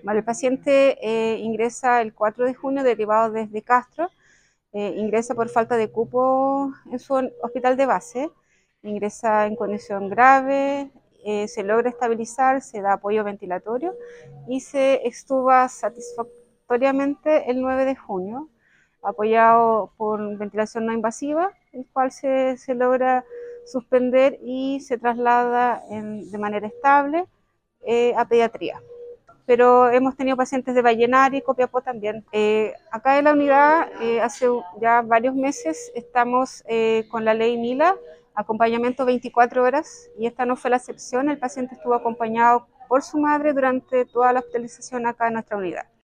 Vale, el paciente ingresa el 4 de junio derivado desde Castro, ingresa por falta de cupo en su hospital de base, ingresa en condición grave, se logra estabilizar, se da apoyo ventilatorio y se extuba satisfactoriamente el 9 de junio, apoyado por ventilación no invasiva, el cual se logra suspender y se traslada de manera estable a pediatría. Pero hemos tenido pacientes de Vallenar y Copiapó también. Acá en la unidad, hace ya varios meses, estamos con la ley Mila, acompañamiento 24 horas, y esta no fue la excepción. El paciente estuvo acompañado por su madre durante toda la hospitalización acá en nuestra unidad.